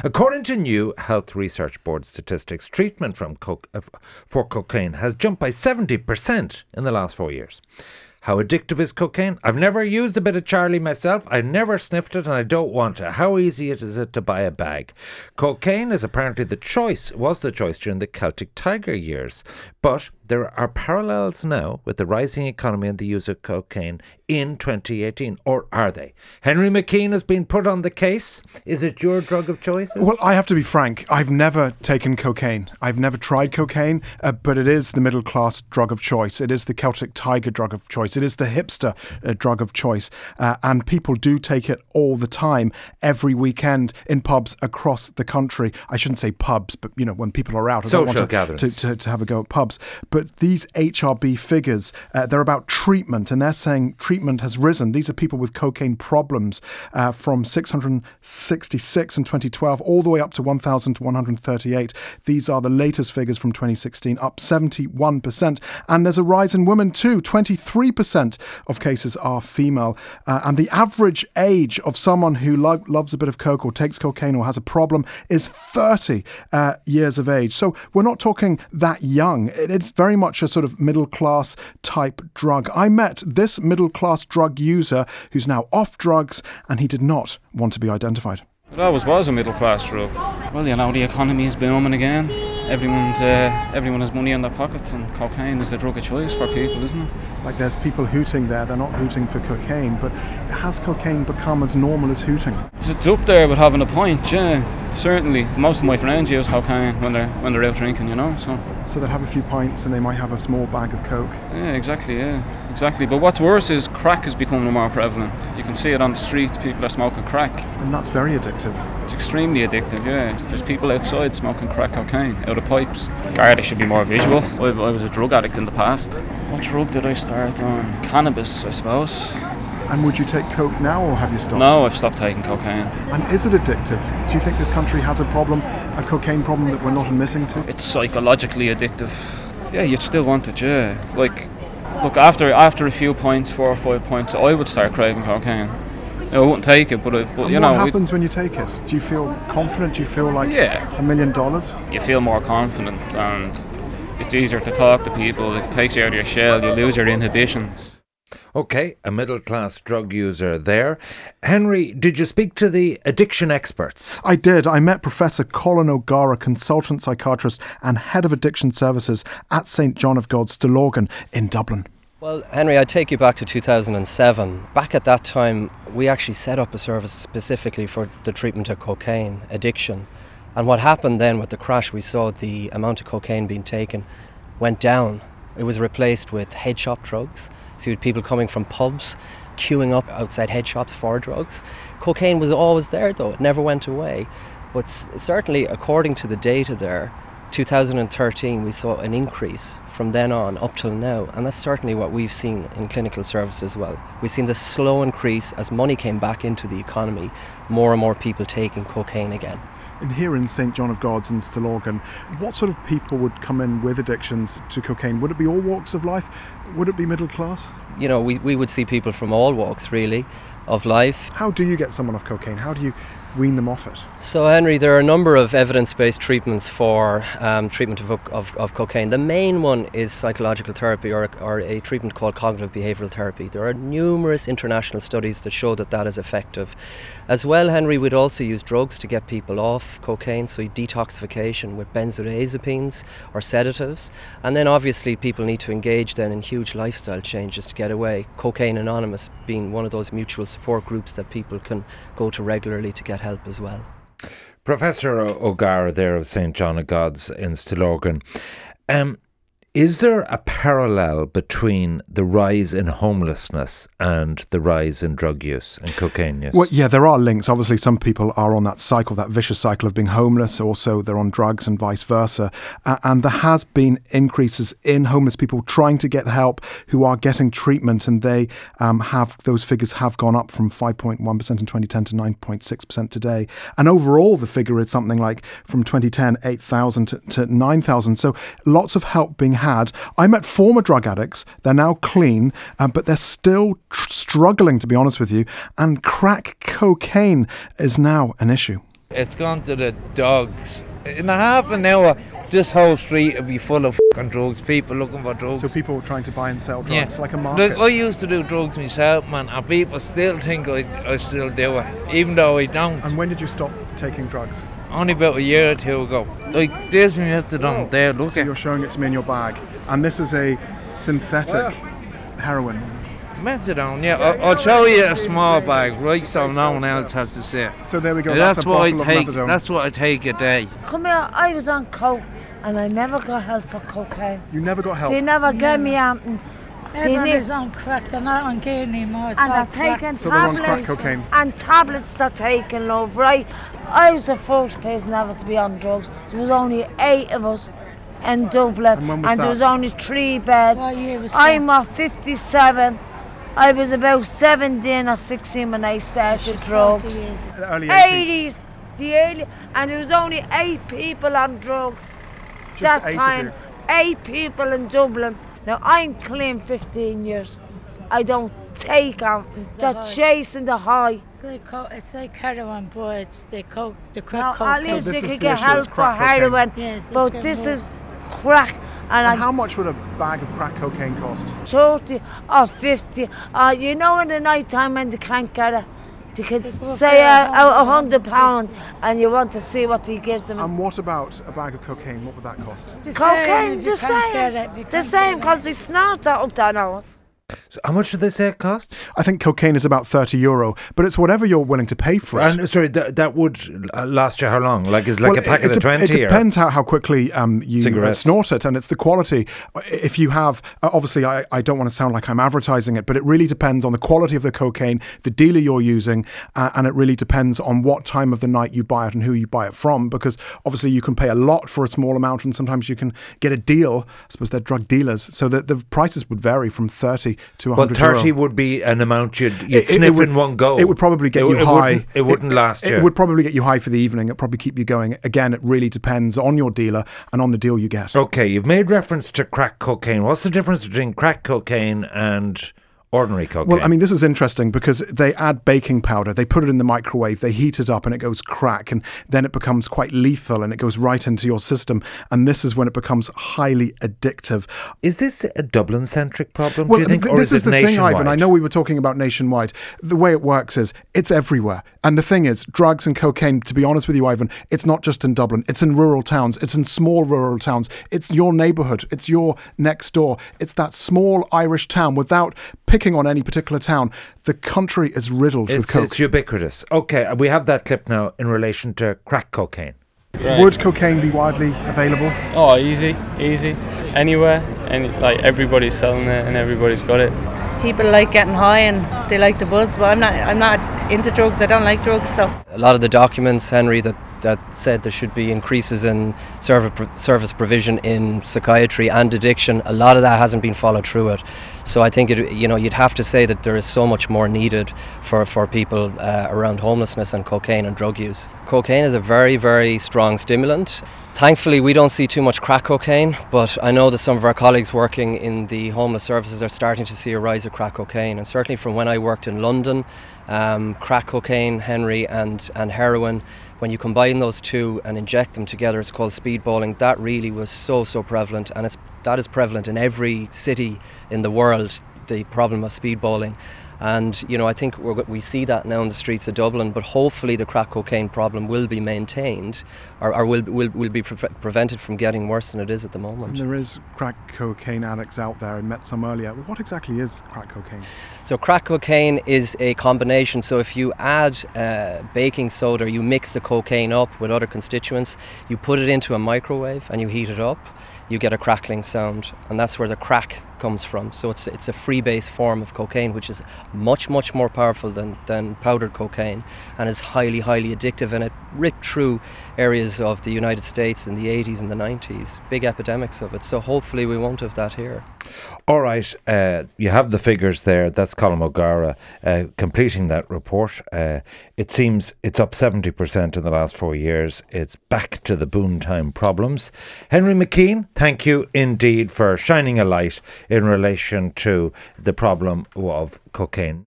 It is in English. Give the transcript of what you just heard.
According to new Health Research Board statistics, treatment for cocaine has jumped by 70% in the last 4 years. How addictive is cocaine? I've never used a bit of Charlie myself. I've never sniffed it and I don't want to. How easy is it to buy a bag? Cocaine is apparently was the choice during the Celtic Tiger years. But there are parallels now with the rising economy and the use of cocaine in 2018. Or are they? Henry McKean has been put on the case. Is it your drug of choice? Well, I have to be frank. I've never taken cocaine. I've never tried cocaine, but it is the middle class drug of choice. It is the Celtic Tiger drug of choice. It is the hipster drug of choice. And people do take it all the time, every weekend in pubs across the country. I shouldn't say pubs, but, when people are out. I don't want to have a go at pubs. But these HRB figures, they're about treatment, and they're saying treatment has risen. These are people with cocaine problems from 666 in 2012 all the way up to 1,138. These are the latest figures from 2016, up 71%. And there's a rise in women too. 23% of cases are female. And the average age of someone who loves a bit of coke or takes cocaine or has a problem is 30 years of age. So we're not talking that young. It's very much a sort of middle-class type drug. I met this middle-class drug user who's now off drugs, and he did not want to be identified. It always was a middle-class drug. Well, the economy is booming again. Everyone has money in their pockets, and cocaine is a drug of choice for people, isn't it? Like there's people hooting there. They're not hooting for cocaine, but has cocaine become as normal as hooting? It's up there with having a pint, yeah. Certainly. Most of my friends use cocaine when they're out drinking, So they'll have a few pints and they might have a small bag of coke. Yeah, exactly. But what's worse is crack is becoming more prevalent. You can see it on the streets. People are smoking crack. And that's very addictive. It's extremely addictive, yeah. There's people outside smoking crack cocaine out of pipes. Garda should be more visual. I was a drug addict in the past. What drug did I start on? Cannabis, I suppose. And would you take coke now, or have you stopped? No, I've stopped taking cocaine. And is it addictive? Do you think this country has a cocaine problem that we're not admitting to? It's psychologically addictive. Yeah, you'd still want it, yeah. Look, after a few pints, 4 or 5 pints, I would start craving cocaine. I wouldn't take it, but what happens when you take it? Do you feel confident? Do you feel like $1 million? You feel more confident, and it's easier to talk to people. It takes you out of your shell. You lose your inhibitions. Okay, a middle-class drug user there. Henry, did you speak to the addiction experts? I did. I met Professor Colin O'Gara, consultant psychiatrist and head of addiction services at St John of God, Stillorgan in Dublin. Well, Henry, I'd take you back to 2007. Back at that time, we actually set up a service specifically for the treatment of cocaine addiction. And what happened then with the crash, we saw the amount of cocaine being taken went down. It was replaced with head shop drugs. So you had people coming from pubs, queuing up outside head shops for drugs. Cocaine was always there though, it never went away. But certainly, according to the data there, 2013 we saw an increase from then on up till now, and that's certainly what we've seen in clinical service as well. We've seen the slow increase as money came back into the economy, more and more people taking cocaine again. And here in St John of God's in Stillorgan, what sort of people would come in with addictions to cocaine? Would it be all walks of life? Would it be middle class? We would see people from all walks, really, of life. How do you get someone off cocaine? How do you wean them off it? So, Henry, there are a number of evidence-based treatments for treatment of cocaine. The main one is psychological therapy or a treatment called cognitive behavioural therapy. There are numerous international studies that show that is effective. As well, Henry, we'd also use drugs to get people off cocaine, so detoxification with benzodiazepines or sedatives. And then obviously people need to engage then in huge lifestyle changes to get away. Cocaine Anonymous being one of those mutual support groups that people can go to regularly to get help as well. Professor O'Gara there of St John of God's in Stillorgan. Is there a parallel between the rise in homelessness and the rise in drug use and cocaine use? Well, yeah, there are links. Obviously, some people are on that cycle, that vicious cycle of being homeless. Also, they're on drugs and vice versa. And there has been increases in homeless people trying to get help who are getting treatment. And those figures have gone up from 5.1% in 2010 to 9.6% today. And overall, the figure is something like from 2010, 8,000 to 9,000. So lots of help being had. I met former drug addicts. They're now clean, but they're still struggling, to be honest with you. And crack cocaine is now an issue. It's gone to the dogs. In a half an hour, this whole street will be full of fucking drugs, people looking for drugs. So people trying to buy and sell drugs, Yeah. like a market. Look, I used to do drugs myself, man, and people still think I still do it, even though I don't. And when did you stop taking drugs? Only about a year or two ago. Like, there's me methadone there, look So at you're showing it to me in your bag. And this is a synthetic heroin. methadone, yeah. I'll show you a small bag, right, so no one else has to see it. So there we go, That's that's a what I bottle of take. methadone. That's what I take a day. Come here, I was on coke and I never got help for cocaine. You never got help? They never gave me anything. Everyone is on crack, they're not on gear anymore. It's And all they're taking crack. So they're on crack tablets. cocaine. And tablets they're taking, love, right? I was the first person ever to be on drugs. There was only 8 of us in Dublin. And when was there that? was only 3 beds. What year was I'm that? 57. I was about 17 or 16 when I started drugs. 40 years. The early 80s. 80s, the early, and there was only 8 people on drugs Just that 8 of time. you. 8 people in Dublin. Now I'm clean 15 years. I don't take on. They're high. chasing the high. It's like heroin, but it's the coke, the Now, crack at coke. least this they is could the get issue, help it's for crack cocaine. heroin, Yes, it's but getting this is worse. crack. And And how much would a bag of crack cocaine cost? 30 or 50. You know, in the night time when they can't get it, they could They go say for £100 and you want to see what they give them. And what about a bag of cocaine? What would that cost? The Cocaine, same, if the you can't get same. it, you The can't same, get it. because they snort that up their nose. So how much did they say it cost? I think cocaine is about €30, but it's whatever you're willing to pay for it. And sorry, that would last you how long? Like, is like Well, a packet it of 20? It depends how quickly you Cigarettes. snort it, and it's the quality. If you have, obviously, I don't want to sound like I'm advertising it, but it really depends on the quality of the cocaine, the dealer you're using, and it really depends on what time of the night you buy it and who you buy it from, because obviously you can pay a lot for a small amount, and sometimes you can get a deal. I suppose they're drug dealers, so the prices would vary from 30 to Well, 100 30 euro. would be an amount you'd It sniff would- in one go. It would probably get you it high. It wouldn't last you. It would probably get you high for the evening. It'd probably keep you going. Again, it really depends on your dealer and on the deal you get. Okay, you've made reference to crack cocaine. What's the difference between crack cocaine and ordinary cocaine? Well, I mean, this is interesting because they add baking powder, they put it in the microwave, they heat it up and it goes crack, and then it becomes quite lethal and it goes right into your system. And this is when it becomes highly addictive. is this a Dublin-centric problem, Well, do you think, or this is is it the thing, nationwide? Ivan. I know we were talking about nationwide. The way it works is it's everywhere. And the thing is, drugs and cocaine, to be honest with you, Ivan, it's not just in Dublin. It's in rural towns. It's in small rural towns. It's your neighbourhood. It's your next door. It's that small Irish town. Without picking on any particular town, the country is riddled with coke. It's ubiquitous. Okay, we have that clip now in relation to crack cocaine. Would cocaine be widely available? Oh, easy. Anywhere, and like everybody's selling it and everybody's got it. People like getting high and they like the buzz, but I'm not into drugs. I don't like drugs, so. A lot of the documents, Henry, that said there should be increases in service provision in psychiatry and addiction, a lot of that hasn't been followed through it. So I think you'd have to say that there is so much more needed for people around homelessness and cocaine and drug use. Cocaine is a very, very strong stimulant. Thankfully, we don't see too much crack cocaine, but I know that some of our colleagues working in the homeless services are starting to see a rise of crack cocaine. And certainly from when I worked in London, crack cocaine, Henry, and heroin, when you combine those two and inject them together, it's called speedballing. That really was so prevalent, and that is prevalent in every city in the world, the problem of speedballing. And I think we see that now in the streets of Dublin, but hopefully the crack cocaine problem will be maintained or will be prevented from getting worse than it is at the moment. And there is crack cocaine addicts out there. I met some earlier. What exactly is crack cocaine? So crack cocaine is a combination. So if you add baking soda, you mix the cocaine up with other constituents, you put it into a microwave and you heat it up, you get a crackling sound, and that's where the crack comes from. So it's a freebase form of cocaine, which is much more powerful than powdered cocaine, and is highly addictive, and it ripped through areas of the United States in the 80s and the 90s, big epidemics of it. So hopefully we won't have that here. All right, you have the figures there. That's Colm O'Gara completing that report. It seems it's up 70% in the last 4 years. It's back to the boom time problems. Henry McKean, thank you indeed for shining a light in relation to the problem of cocaine.